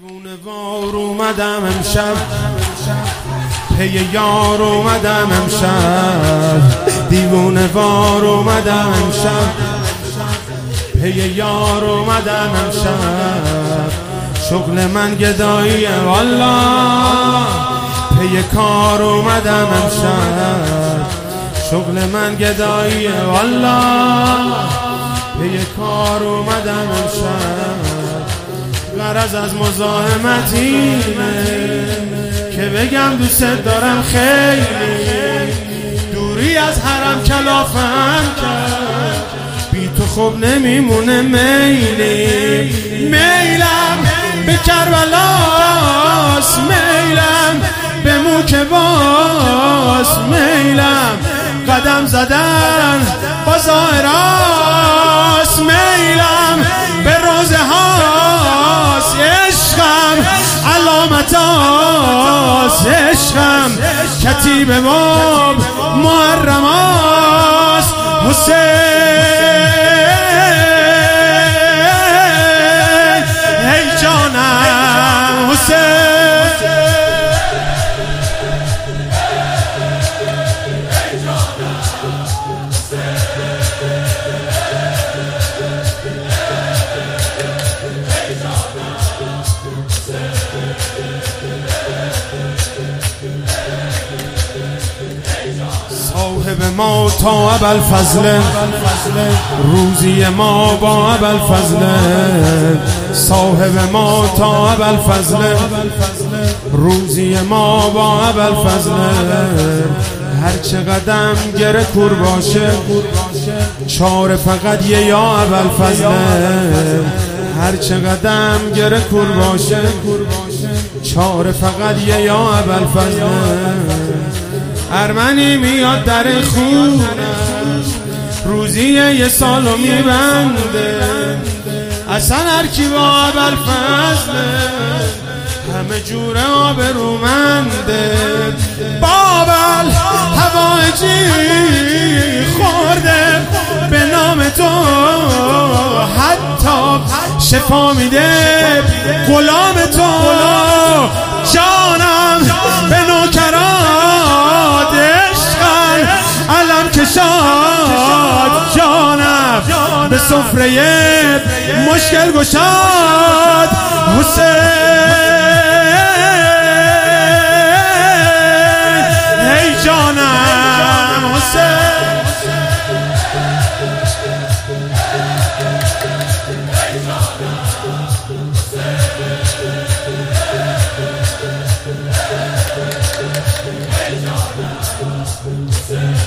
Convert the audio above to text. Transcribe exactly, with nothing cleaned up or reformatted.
دیوونه وار اومدم امشب، پی یار اومدم امشب. دیوونه وار اومدم امشب، پی یار اومدم امشب. شغل من گداییه والله، پی کار اومدم امشب. شغل من گداییه والله، پی کار اومدم امشب. غرض از مزاحمت اینه که بگم دوست دارم خیلی، دوری از حرم کلافم کرد، بی تو خوب نمیمونه میلی. میلم به کربلاس، میلم به موکباس، میلم قدم زدن با ظاهراس، میلم به روزه هاست، عشقم علامت هاست، عشقم کتیب باب محرم هاست. حسین ای جانم حسین، صاحب ما تا ابوالفضل، روزی ما با ابوالفضل. صاحب ما تا ابوالفضل، روزی ما با ابوالفضل. هر چه قدم گره کور باشه، چاره فقط یه یا ابوالفضل. هر چه قدم گره کور باشه، چاره فقط یه یا ابوالفضل. ارمنی میاد در خونش، روزی یه سالو میبنده. اصلا هر کی با ابوالفضل، همه جور آبرومنده. بابل هوایجی خورده به نام تو، حتی شفا میده غلام تو. جانم به نوکرات، عشقم علم کشاد، جانم به سفره مشکل گشاد. حسین ای جانم حسین، Hey,